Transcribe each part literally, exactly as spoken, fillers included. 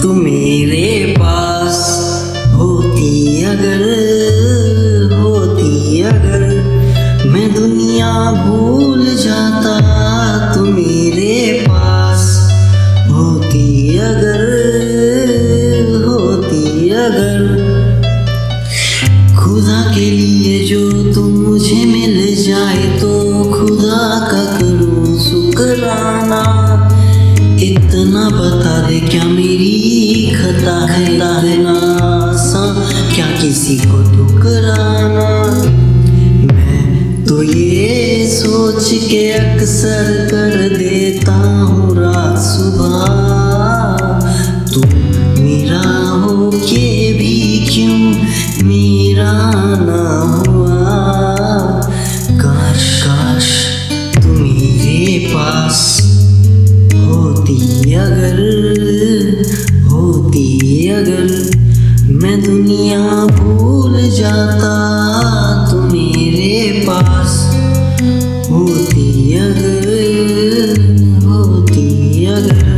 तू मेरे पास होती अगर, होती अगर मैं दुनिया भूल जाता। तू मेरे पास होती अगर, होती अगर खुदा के लिए जो तू मुझे मिल जाए तो खुदा का करूं शुक्राना। इतना बता दे क्या मेरी खता है, ना सा क्या किसी को ठुकराना। मैं तो ये सोच के अक्सर कर देता हूँ रात सुबह, तू मेरा हो के भी क्यों मेरा ना हुआ। काश काश तू मेरे पास होती अगर, होती अगर मैं दुनिया भूल जाता। तू मेरे पास होती अगर, होती अगर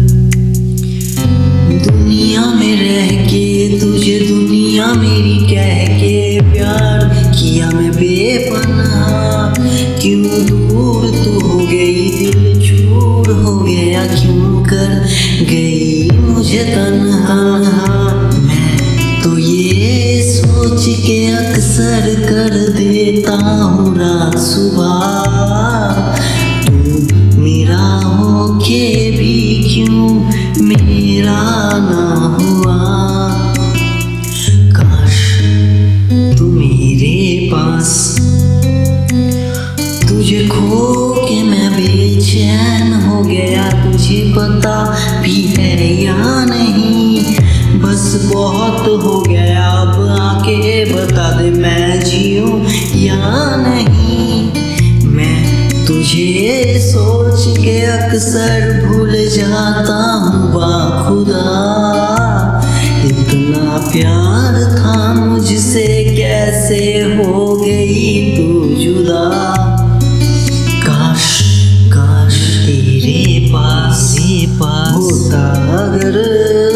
दुनिया में रह के तुझे दुनिया मेरी कह के प्यार किया मैं बेपनाह। क्यों दूर तू हो गई, दिल चूर हो गया, क्यों कर गई मुझे तन्हा। मैं तो ये सोच के अक्सर कर देता हूँ रात सुबह, तू मेरा हो के भी क्यों मेरा ना हुआ। काश तू मेरे पास, तुझे खो के मैं बेचैन हो गया। तुझे पता भी है या नहीं, बस बहुत हो गया, अब आके बता दे मैं जीऊं या नहीं। मैं तुझे सोच के अक्सर भूल जाता हूँ बाखुदा। इतना प्यार था मुझसे कैसे हो गई तू जुदा। काश काश तेरे पास, पास होता अगर